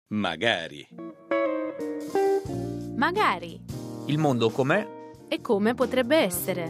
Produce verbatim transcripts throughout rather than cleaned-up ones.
Magari. Magari. Il mondo com'è? E come potrebbe essere?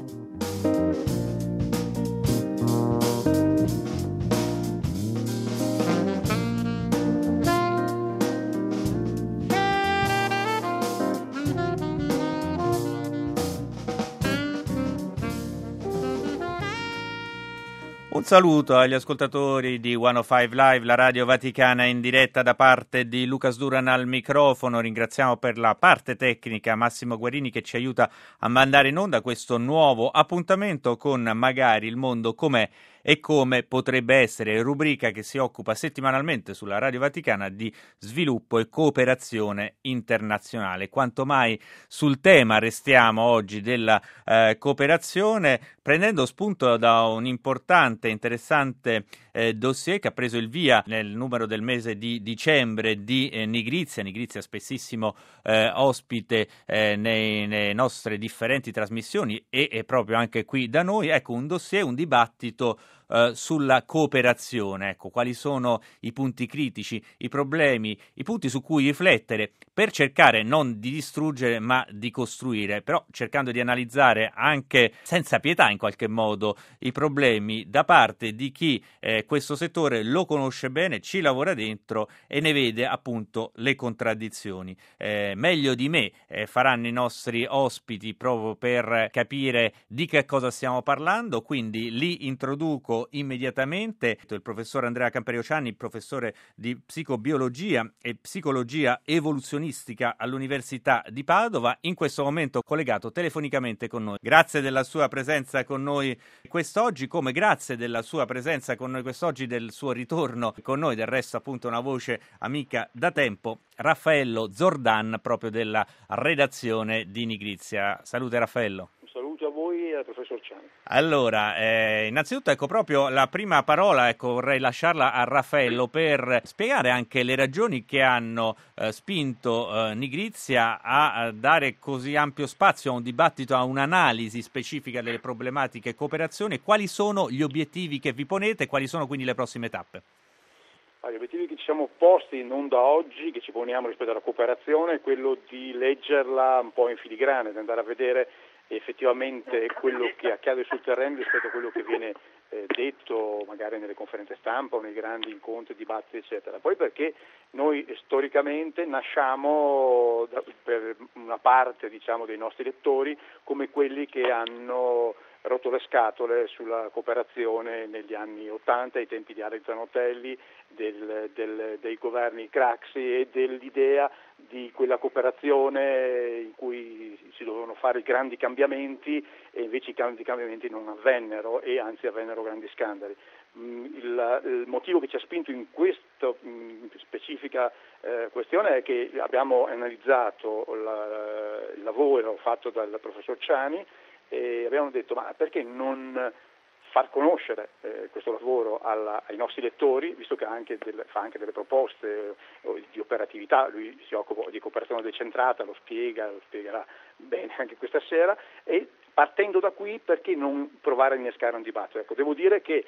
Un saluto agli ascoltatori di centocinque Live, la radio vaticana in diretta da parte di Lucas Duran al microfono. Ringraziamo per la parte tecnica Massimo Guerini che ci aiuta a mandare in onda questo nuovo appuntamento con Magari il mondo com'è e come potrebbe essere, rubrica che si occupa settimanalmente sulla Radio Vaticana di sviluppo e cooperazione internazionale. Quanto mai sul tema restiamo oggi della eh, cooperazione, prendendo spunto da un importante, interessante eh, dossier che ha preso il via nel numero del mese di dicembre di eh, Nigrizia. Nigrizia spessissimo eh, ospite eh, nei, nelle nostre differenti trasmissioni e, e proprio anche qui da noi. Ecco, un dossier, un dibattito Uh, sulla cooperazione, ecco, quali sono i punti critici, i problemi, i punti su cui riflettere per cercare non di distruggere ma di costruire, però cercando di analizzare anche senza pietà in qualche modo i problemi da parte di chi eh, questo settore lo conosce bene, ci lavora dentro e ne vede appunto le contraddizioni. Eh, meglio di me eh, faranno i nostri ospiti proprio per capire di che cosa stiamo parlando, quindi li introduco immediatamente il professor Andrea Camperiociani, professore di psicobiologia e psicologia evoluzionistica all'Università di Padova, in questo momento collegato telefonicamente con noi. Grazie della sua presenza con noi quest'oggi, come grazie della sua presenza con noi quest'oggi, del suo ritorno con noi, del resto appunto una voce amica da tempo, Raffaello Zordan, proprio della redazione di Nigrizia. Salute Raffaello. Saluto a voi e al professor Ciani. Allora, eh, innanzitutto ecco proprio la prima parola, ecco vorrei lasciarla a Raffaello per spiegare anche le ragioni che hanno eh, spinto eh, Nigrizia a, a dare così ampio spazio a un dibattito, a un'analisi specifica delle problematiche cooperazione. Quali sono gli obiettivi che vi ponete e quali sono quindi le prossime tappe? Gli obiettivi che ci siamo posti non da oggi, che ci poniamo rispetto alla cooperazione, è quello di leggerla un po' in filigrane, di andare a vedere effettivamente quello che accade sul terreno rispetto a quello che viene eh, detto magari nelle conferenze stampa o nei grandi incontri, dibattiti eccetera. Poi perché noi storicamente nasciamo da, per una parte diciamo dei nostri lettori come quelli che hanno rotto le scatole sulla cooperazione negli anni ottanta, ai tempi di Alex Zanotelli, del, del, dei governi Craxi e dell'idea di quella cooperazione in cui si dovevano fare grandi cambiamenti e invece i grandi cambiamenti non avvennero e anzi avvennero grandi scandali. Il, il motivo che ci ha spinto in questa specifica eh, questione è che abbiamo analizzato la, il lavoro fatto dal professor Ciani e abbiamo detto ma perché non far conoscere eh, questo lavoro alla, ai nostri lettori, visto che anche del, fa anche delle proposte eh, di operatività, lui si occupa di cooperazione decentrata, lo spiega, lo spiegherà bene anche questa sera, e partendo da qui perché non provare a innescare un dibattito. Ecco, devo dire che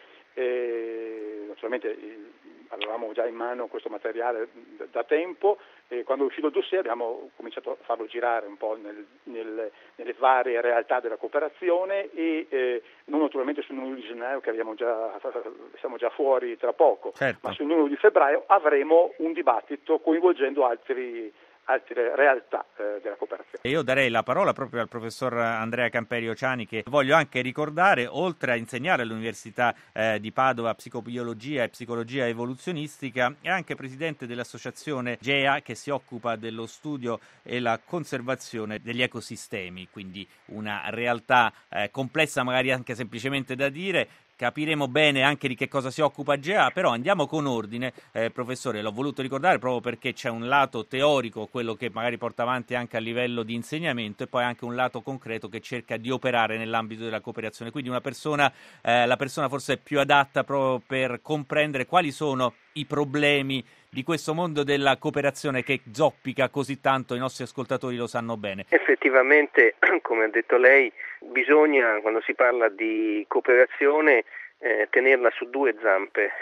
eh, naturalmente eh, avevamo già in mano questo materiale da, da tempo e quando è uscito il dossier abbiamo cominciato a farlo girare un po' nel, nel, nelle varie realtà della cooperazione e eh, non naturalmente sul numero di gennaio che abbiamo già, siamo già fuori tra poco, certo. Ma sul numero di febbraio avremo un dibattito coinvolgendo altri altre realtà eh, della cooperazione. Io darei la parola proprio al professor Andrea Camperiociani, che voglio anche ricordare, oltre a insegnare all'Università eh, di Padova psicobiologia e psicologia evoluzionistica, è anche presidente dell'associazione G E A che si occupa dello studio e la conservazione degli ecosistemi, quindi una realtà eh, complessa magari anche semplicemente da dire. Capiremo bene anche di che cosa si occupa G E A, però andiamo con ordine. Eh, professore, l'ho voluto ricordare proprio perché c'è un lato teorico, quello che magari porta avanti anche a livello di insegnamento, e poi anche un lato concreto che cerca di operare nell'ambito della cooperazione. Quindi una persona, eh, la persona forse più adatta proprio per comprendere quali sono i problemi di questo mondo della cooperazione che zoppica così tanto, i nostri ascoltatori lo sanno bene. Effettivamente, come ha detto lei, bisogna, quando si parla di cooperazione, eh, tenerla su due zampe.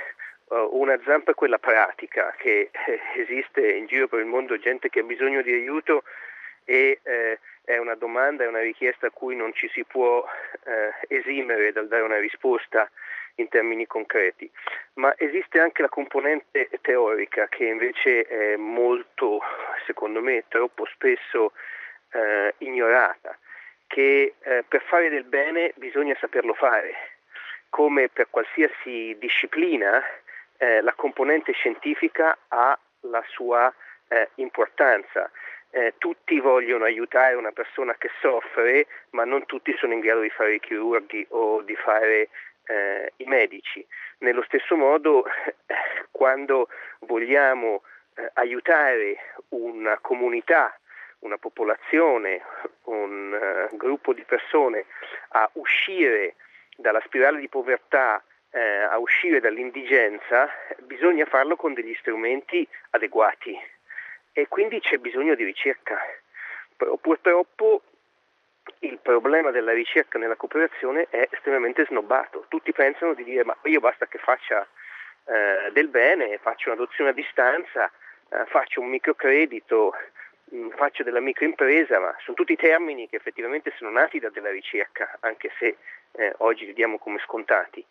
Uh, una zampa è quella pratica, che eh, esiste in giro per il mondo gente che ha bisogno di aiuto e eh, è una domanda, è una richiesta a cui non ci si può eh, esimere dal dare una risposta in termini concreti. Ma esiste anche la componente teorica che invece è molto, secondo me, troppo spesso eh, ignorata, che eh, per fare del bene bisogna saperlo fare. Come per qualsiasi disciplina, eh, la componente scientifica ha la sua eh, importanza. Eh, tutti vogliono aiutare una persona che soffre, ma non tutti sono in grado di fare i chirurghi o di fare eh, i medici. Nello stesso modo, eh, quando vogliamo eh, aiutare una comunità, una popolazione, un uh, gruppo di persone a uscire dalla spirale di povertà, eh, a uscire dall'indigenza, bisogna farlo con degli strumenti adeguati e quindi c'è bisogno di ricerca. Però purtroppo il problema della ricerca nella cooperazione è estremamente snobbato. Tutti pensano di dire ma io basta che faccia eh, del bene, faccio un'adozione a distanza, eh, faccio un microcredito, mh, faccio della microimpresa, ma sono tutti termini che effettivamente sono nati da della ricerca, anche se eh, oggi li diamo come scontati.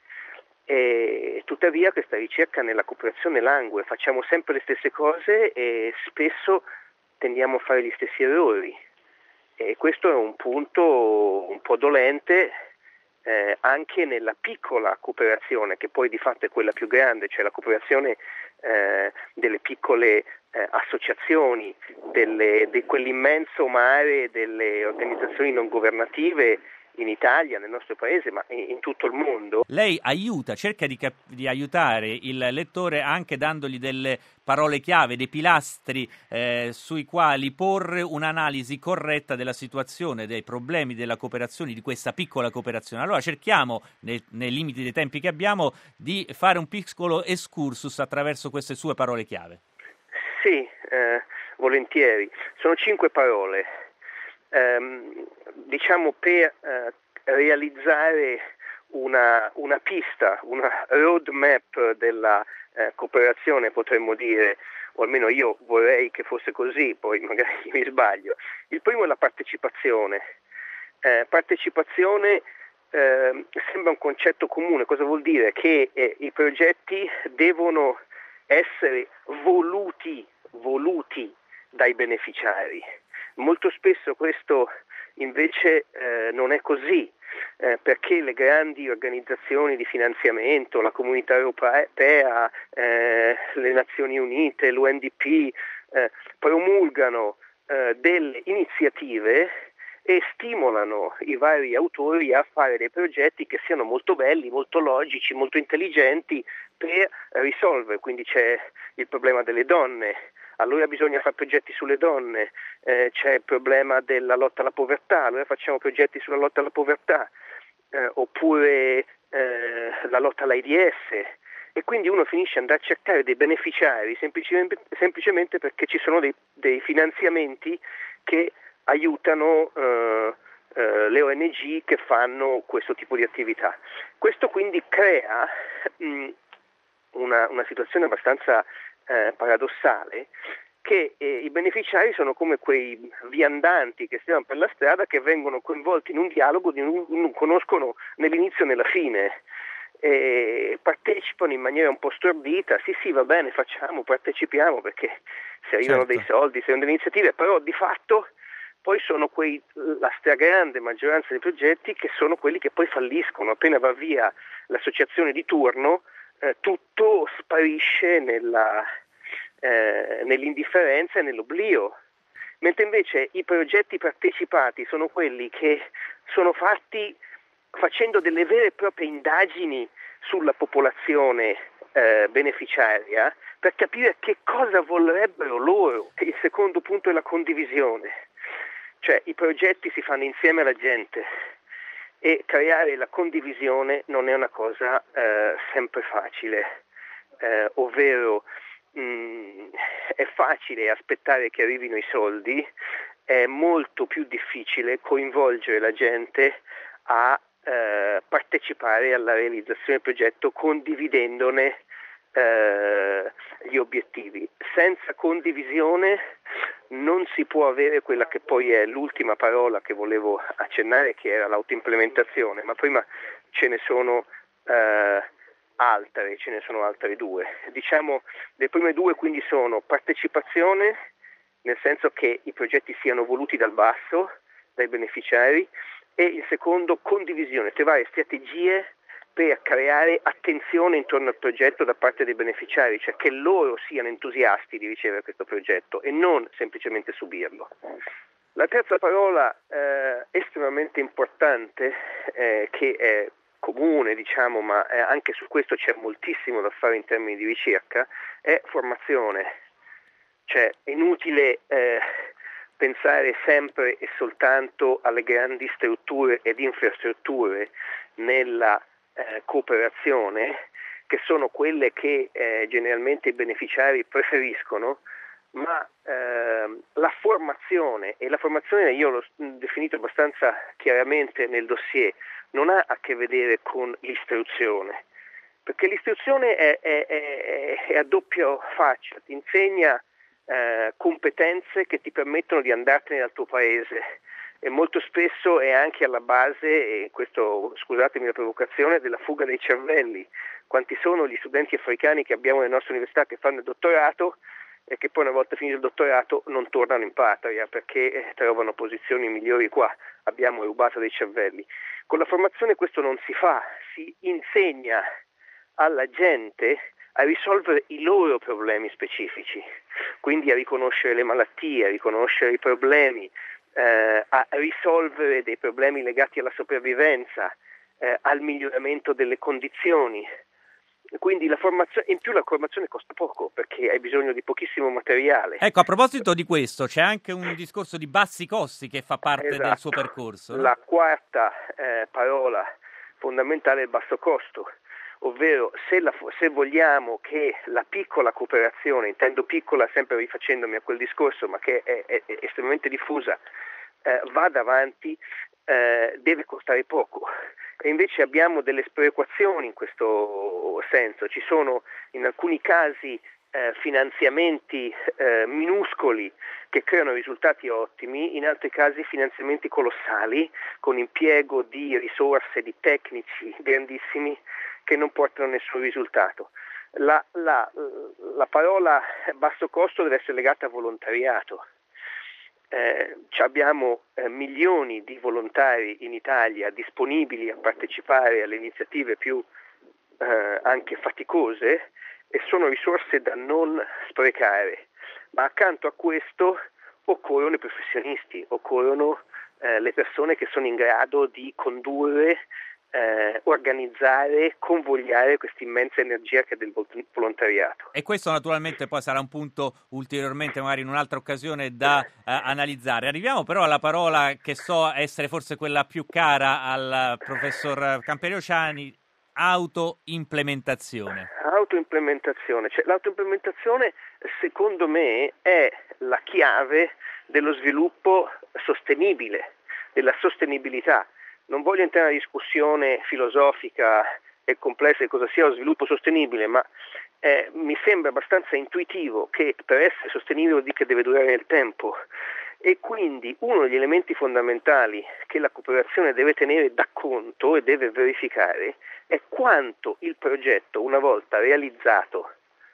E tuttavia questa ricerca nella cooperazione langue, facciamo sempre le stesse cose e spesso tendiamo a fare gli stessi errori e questo è un punto un po' dolente eh, anche nella piccola cooperazione, che poi di fatto è quella più grande, cioè la cooperazione eh, delle piccole eh, associazioni, delle, di quell'immenso mare delle organizzazioni non governative in Italia, nel nostro paese, ma in, in tutto il mondo. Lei aiuta, cerca di, cap- di aiutare il lettore anche dandogli delle parole chiave, dei pilastri eh, sui quali porre un'analisi corretta della situazione, dei problemi della cooperazione, di questa piccola cooperazione. Allora cerchiamo, nei, nei limiti dei tempi che abbiamo, di fare un piccolo excursus attraverso queste sue parole chiave. Sì, eh, volentieri. Sono cinque parole. Um, diciamo per uh, realizzare una, una pista, una roadmap della uh, cooperazione, potremmo dire, o almeno io vorrei che fosse così, poi magari mi sbaglio. Il primo è la partecipazione. Uh, partecipazione uh, sembra un concetto comune. Cosa vuol dire? Che eh, i progetti devono essere voluti, voluti dai beneficiari. Molto spesso questo invece eh, non è così, eh, perché le grandi organizzazioni di finanziamento, la Comunità Europea, eh, le Nazioni Unite, l'U N D P, eh, promulgano eh, delle iniziative e stimolano i vari autori a fare dei progetti che siano molto belli, molto logici, molto intelligenti per risolvere. Quindi c'è il problema delle donne. Allora bisogna fare progetti sulle donne, eh, c'è il problema della lotta alla povertà, allora facciamo progetti sulla lotta alla povertà, eh, oppure eh, la lotta all'AIDS, e quindi uno finisce ad andare a cercare dei beneficiari semplicemente, semplicemente perché ci sono dei, dei finanziamenti che aiutano eh, eh, le O N G che fanno questo tipo di attività. Questo quindi crea mh, una, una situazione abbastanza Eh, paradossale, che eh, i beneficiari sono come quei viandanti che stiano per la strada, che vengono coinvolti in un dialogo di non, non conoscono né l'inizio né la fine, e partecipano in maniera un po' stordita. Sì sì, va bene, facciamo, partecipiamo perché si arrivano certo. dei soldi, si arrivano delle iniziative, però di fatto poi sono quei, la stragrande maggioranza dei progetti che sono quelli che poi falliscono. Appena va via l'associazione di turno, Eh, tutto sparisce nella, eh, nell'indifferenza e nell'oblio, mentre invece i progetti partecipati sono quelli che sono fatti facendo delle vere e proprie indagini sulla popolazione eh, beneficiaria per capire che cosa vorrebbero loro. E il secondo punto è la condivisione, cioè i progetti si fanno insieme alla gente. E creare la condivisione non è una cosa eh, sempre facile, eh, ovvero mh, è facile aspettare che arrivino i soldi, è molto più difficile coinvolgere la gente a eh, partecipare alla realizzazione del progetto condividendone eh, gli obiettivi. Senza condivisione non si può avere quella che poi è l'ultima parola che volevo accennare, che era l'autoimplementazione, ma prima ce ne sono eh, altre, ce ne sono altre due. Diciamo, le prime due quindi sono partecipazione, nel senso che i progetti siano voluti dal basso, dai beneficiari, e il secondo condivisione, trovare strategie per creare attenzione intorno al progetto da parte dei beneficiari, cioè che loro siano entusiasti di ricevere questo progetto e non semplicemente subirlo. La terza parola eh, estremamente importante, eh, che è comune, diciamo, ma eh, anche su questo c'è moltissimo da fare in termini di ricerca, è formazione. Cioè è inutile eh, pensare sempre e soltanto alle grandi strutture ed infrastrutture nella eh, cooperazione, che sono quelle che eh, generalmente i beneficiari preferiscono, ma eh, la formazione, e la formazione io l'ho definito abbastanza chiaramente nel dossier, non ha a che vedere con l'istruzione, perché l'istruzione è, è, è, è a doppia faccia, ti insegna eh, competenze che ti permettono di andartene dal tuo paese, e molto spesso è anche alla base, e questo scusatemi la provocazione, della fuga dei cervelli. Quanti sono gli studenti africani che abbiamo nelle nostre università che fanno il dottorato e che poi una volta finito il dottorato non tornano in patria perché trovano posizioni migliori qua, abbiamo rubato dei cervelli. Con la formazione questo non si fa, si insegna alla gente a risolvere i loro problemi specifici, quindi a riconoscere le malattie, a riconoscere i problemi, eh, a risolvere dei problemi legati alla sopravvivenza, eh, al miglioramento delle condizioni. Quindi la formazione, in più la formazione costa poco perché hai bisogno di pochissimo materiale. Ecco, a proposito di questo, c'è anche un discorso di bassi costi che fa parte Esatto. del suo percorso, no? La quarta eh, parola fondamentale è il basso costo, ovvero se, la, se vogliamo che la piccola cooperazione, intendo piccola sempre rifacendomi a quel discorso, ma che è, è, è estremamente diffusa, eh, vada avanti, eh, deve costare poco. E invece abbiamo delle sperequazioni in questo senso, ci sono in alcuni casi eh, finanziamenti eh, minuscoli che creano risultati ottimi, in altri casi finanziamenti colossali con impiego di risorse, di tecnici grandissimi che non portano a nessun risultato. La, la, la parola basso costo deve essere legata a volontariato. Eh, abbiamo eh, milioni di volontari in Italia disponibili a partecipare alle iniziative più eh, anche faticose, e sono risorse da non sprecare, ma accanto a questo occorrono i professionisti, occorrono eh, le persone che sono in grado di condurre, Eh, organizzare, convogliare questa immensa energia che è del volontariato. E questo naturalmente poi sarà un punto ulteriormente magari in un'altra occasione da eh, analizzare. Arriviamo però alla parola che so essere forse quella più cara al professor Camperiociani: autoimplementazione. Autoimplementazione, cioè l'autoimplementazione secondo me è la chiave dello sviluppo sostenibile, della sostenibilità. Non voglio entrare in una discussione filosofica e complessa di cosa sia lo sviluppo sostenibile, ma eh, mi sembra abbastanza intuitivo che per essere sostenibile vuol dire che deve durare nel tempo, e quindi uno degli elementi fondamentali che la cooperazione deve tenere da conto e deve verificare è quanto il progetto, una volta realizzato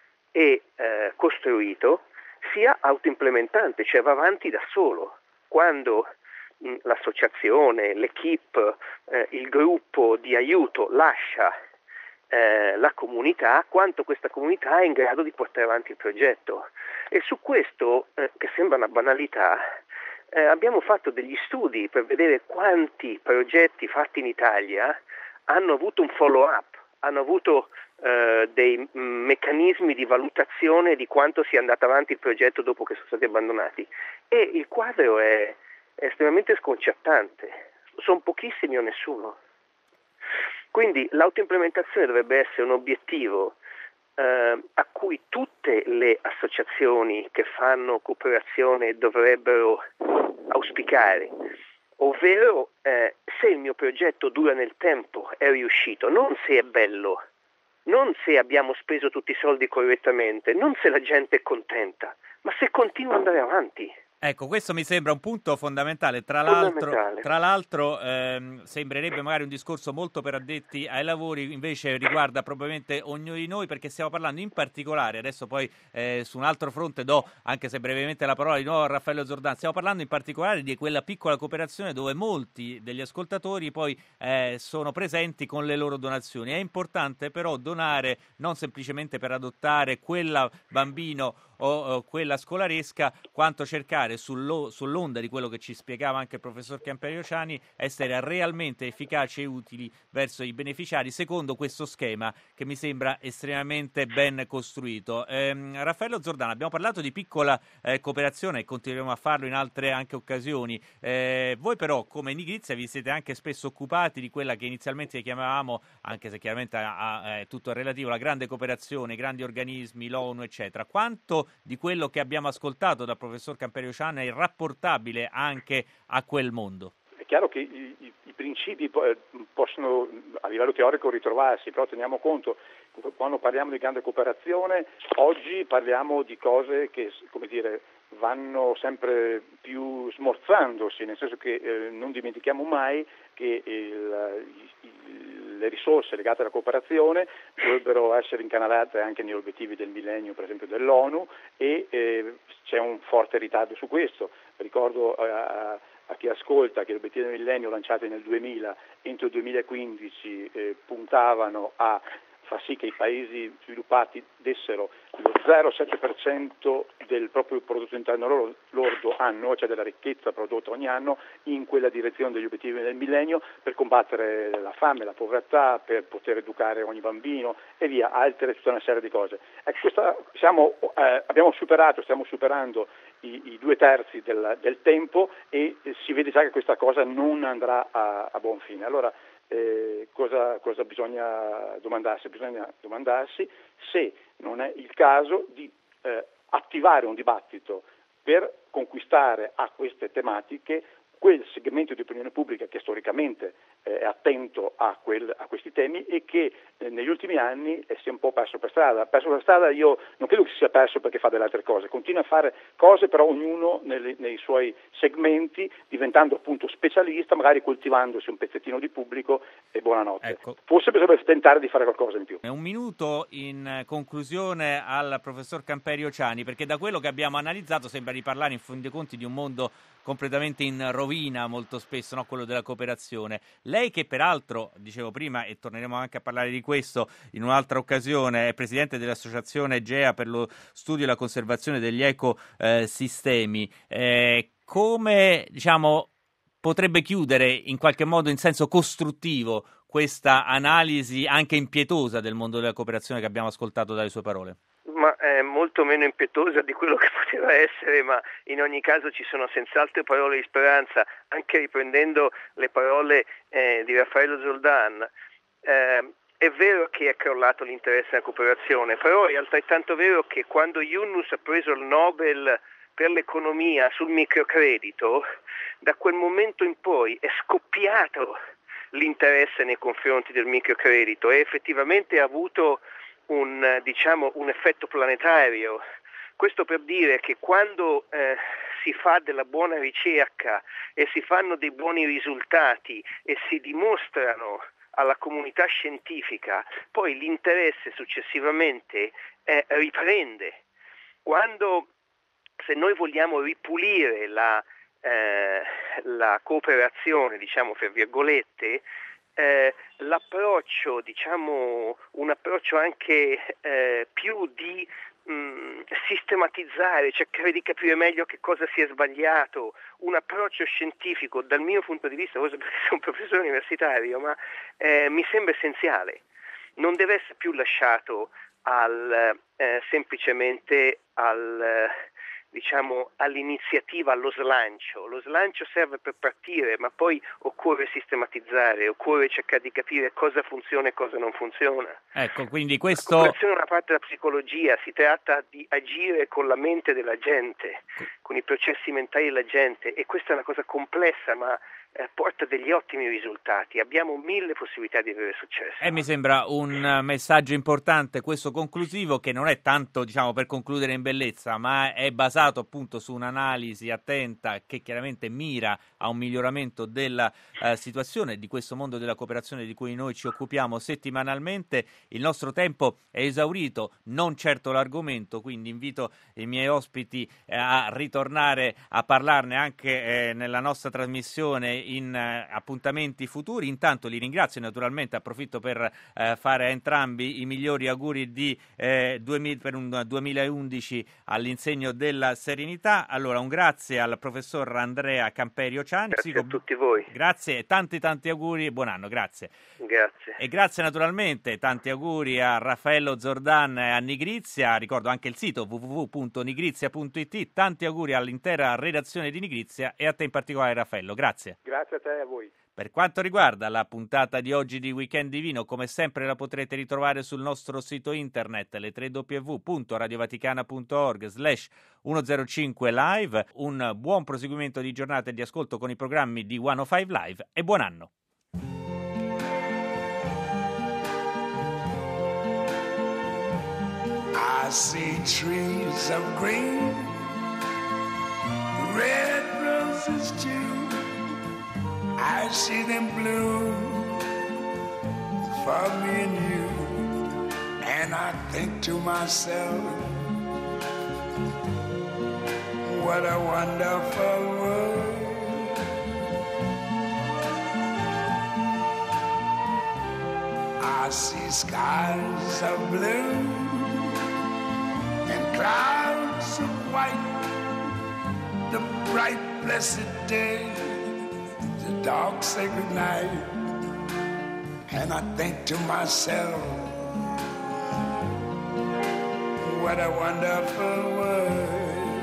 e eh, costruito, sia autoimplementante, cioè va avanti da solo. Quando l'associazione, l'equipe, eh, il gruppo di aiuto lascia eh, la comunità, quanto questa comunità è in grado di portare avanti il progetto. E su questo, eh, che sembra una banalità, eh, abbiamo fatto degli studi per vedere quanti progetti fatti in Italia hanno avuto un follow-up, hanno avuto eh, dei m- meccanismi di valutazione di quanto sia andato avanti il progetto dopo che sono stati abbandonati. E il quadro è è estremamente sconcertante, sono pochissimi o nessuno. Quindi l'autoimplementazione dovrebbe essere un obiettivo eh, a cui tutte le associazioni che fanno cooperazione dovrebbero auspicare, ovvero eh, se il mio progetto dura nel tempo, è riuscito, non se è bello, non se abbiamo speso tutti i soldi correttamente, non se la gente è contenta, ma se continua ad andare avanti. Ecco, questo mi sembra un punto fondamentale. Tra l'altro, Fondamentale. tra l'altro ehm, sembrerebbe magari un discorso molto per addetti ai lavori, invece riguarda probabilmente ognuno di noi, perché stiamo parlando in particolare, adesso poi eh, su un altro fronte do, anche se brevemente la parola di nuovo a Raffaello Zordan, stiamo parlando in particolare di quella piccola cooperazione dove molti degli ascoltatori poi eh, sono presenti con le loro donazioni. È importante però donare non semplicemente per adottare quella bambino o, o quella scolaresca, quanto cercare sullo, sull'onda di quello che ci spiegava anche il professor Camperio Ciani, essere realmente efficaci e utili verso i beneficiari secondo questo schema che mi sembra estremamente ben costruito. Ehm, Raffaello Zordano, abbiamo parlato di piccola eh, cooperazione e continueremo a farlo in altre anche occasioni. Eh, voi però come Nigrizia vi siete anche spesso occupati di quella che inizialmente chiamavamo, anche se chiaramente è tutto relativo, la grande cooperazione, i grandi organismi, l'ONU eccetera. Quanto di quello che abbiamo ascoltato dal professor Camperio Ciani è rapportabile anche a quel mondo? È chiaro che i, i, i principi possono a livello teorico ritrovarsi, però teniamo conto, quando parliamo di grande cooperazione, oggi parliamo di cose che, come dire, vanno sempre più smorzandosi, nel senso che eh, non dimentichiamo mai che il, il, le risorse legate alla cooperazione dovrebbero essere incanalate anche negli obiettivi del millennio, per esempio dell'ONU, e eh, c'è un forte ritardo su questo. Ricordo a, a chi ascolta che gli obiettivi del millennio lanciati nel duemila entro il duemilaquindici eh, puntavano a far sì che i paesi sviluppati dessero lo zero virgola sette per cento del proprio prodotto interno lordo annuo, cioè della ricchezza prodotta ogni anno, in quella direzione degli obiettivi del millennio, per combattere la fame, la povertà, per poter educare ogni bambino e via, altre, tutta una serie di cose. Ecco, questa, siamo, eh, abbiamo superato, stiamo superando i, i due terzi del, del tempo e eh, si vede già che questa cosa non andrà a, a buon fine. Allora, Eh, cosa, cosa bisogna domandarsi? Bisogna domandarsi se non è il caso di eh, attivare un dibattito per conquistare a queste tematiche quel segmento di opinione pubblica che storicamente eh, è attento a, quel, a questi temi e che eh, negli ultimi anni eh, si è un po' perso per strada. Perso per strada io non credo che si sia perso perché fa delle altre cose, continua a fare cose però ognuno nei, nei suoi segmenti, diventando appunto specialista, magari coltivandosi un pezzettino di pubblico e buonanotte. Ecco. Forse bisognerebbe tentare di fare qualcosa in più. Un minuto in conclusione al professor Camperio Ciani, perché da quello che abbiamo analizzato sembra di parlare in fin dei conti di un mondo completamente in rovina molto spesso, no? Quello della cooperazione. Lei che peraltro, dicevo prima, e torneremo anche a parlare di questo in un'altra occasione, è presidente dell'associazione GEA per lo studio e la conservazione degli ecosistemi, eh, come diciamo potrebbe chiudere in qualche modo in senso costruttivo questa analisi anche impietosa del mondo della cooperazione che abbiamo ascoltato dalle sue parole? Ma è molto meno impietosa di quello che poteva essere, ma in ogni caso ci sono senz'altro parole di speranza, anche riprendendo le parole eh, di Raffaello Zoldan. Eh, è vero che è crollato l'interesse alla cooperazione, però è altrettanto vero che quando Yunus ha preso il Nobel per l'economia sul microcredito, da quel momento in poi è scoppiato l'interesse nei confronti del microcredito e effettivamente ha avuto un, diciamo, un effetto planetario. Questo per dire che quando eh, si fa della buona ricerca e si fanno dei buoni risultati e si dimostrano alla comunità scientifica, poi l'interesse successivamente eh, riprende. Quando, se noi vogliamo ripulire la Eh, la cooperazione, diciamo fra virgolette, eh, l'approccio, diciamo un approccio anche eh, più di mh, sistematizzare, cercare di capire meglio che cosa si è sbagliato, un approccio scientifico dal mio punto di vista, forse perché sono un professore universitario, ma eh, mi sembra essenziale. Non deve essere più lasciato al eh, semplicemente al diciamo all'iniziativa, allo slancio. Lo slancio serve per partire, ma poi occorre sistematizzare, occorre cercare di capire cosa funziona e cosa non funziona. Ecco, quindi questo... La cooperazione è una parte della psicologia, si tratta di agire con la mente della gente, con i processi mentali della gente, e questa è una cosa complessa, ma eh, porta degli ottimi risultati. Abbiamo mille possibilità di avere successo. E mi sembra un messaggio importante, questo conclusivo, che non è tanto, diciamo, per concludere in bellezza, ma è basato appunto su un'analisi attenta che chiaramente mira a un miglioramento della eh, situazione di questo mondo della cooperazione di cui noi ci occupiamo settimanalmente. Il nostro tempo è esaurito, non certo l'argomento, quindi invito i miei ospiti eh, a ritornare a parlarne anche eh, nella nostra trasmissione in eh, appuntamenti futuri. Intanto li ringrazio, naturalmente approfitto per eh, fare a entrambi i migliori auguri di, eh, duemila, per un duemilaundici all'insegno della serenità. Allora un grazie al professor Andrea Camperio Ciani. Grazie a tutti voi. Grazie e tanti tanti auguri e buon anno, grazie. Grazie. E grazie naturalmente, tanti auguri a Raffaello Zordan e a Nigrizia, ricordo anche il sito w w w punto nigrizia punto i t, tanti auguri all'intera redazione di Nigrizia e a te in particolare Raffaello, grazie. Grazie a te e a voi. Per quanto riguarda la puntata di oggi di Weekend Divino, come sempre la potrete ritrovare sul nostro sito internet, le tre w w w punto radiovaticana punto org slash centocinque live. Un buon proseguimento di giornata e di ascolto con i programmi di centocinque Live e buon anno! I see trees of green, red roses too. I see them bloom for me and you. And I think to myself, what a wonderful world. I see skies of blue and clouds of white, the bright blessed day, the dark sacred night. And I think to myself, what a wonderful world.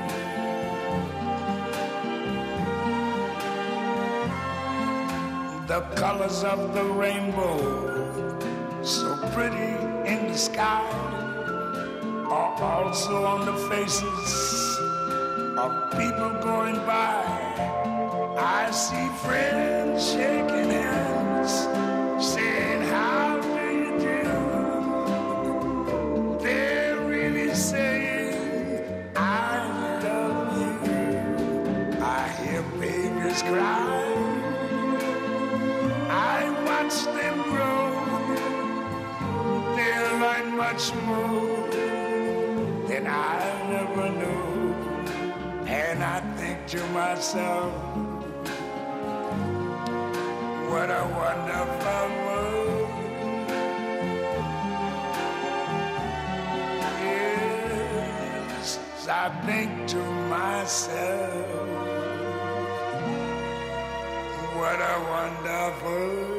The colors of the rainbow, so pretty in the sky, are also on the faces of people going by. I see friends shaking hands, saying, how do you do? They're really saying, I love you. I hear babies cry, I watch them grow. They'll learn much more than I never knew. And I think to myself, what a wonderful world. Yes, I think to myself, what a wonderful